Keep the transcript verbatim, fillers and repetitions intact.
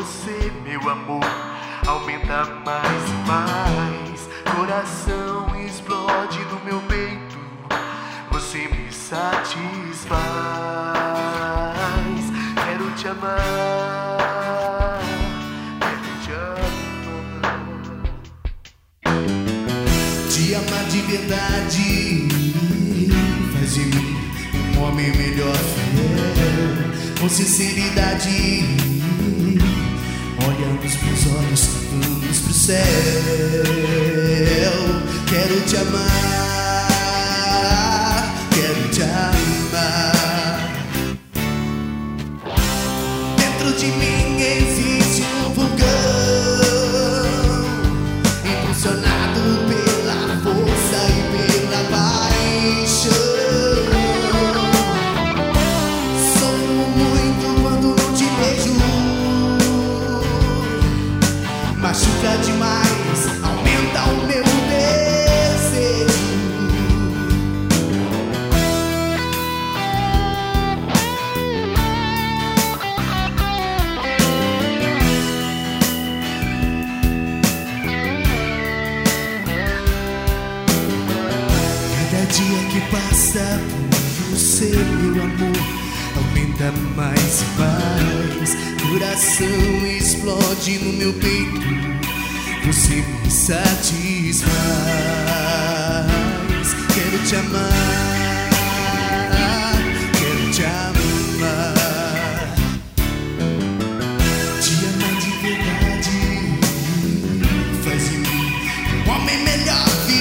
você, meu amor, aumenta mais e mais. Coração explode no meu peito, você me satisfaz. Quero te amar, quero te amar. Te amar de verdade faz de mim um homem melhor, fiel, com sinceridade. Olha nos meus olhos, vamos pro céu. Quero te amar, quero te amar. Dentro de mim existe um vulcão, impulsionado pela força e pela paixão. Sofro muito quando não te vejo, machuca demais, aumenta o meu desejo. Cada dia que passa por você, meu amor, aumenta mais e mais. Coração explode no meu peito, você me satisfaz. Quero te amar, quero te amar. Te amar de verdade faz de mim um homem melhor.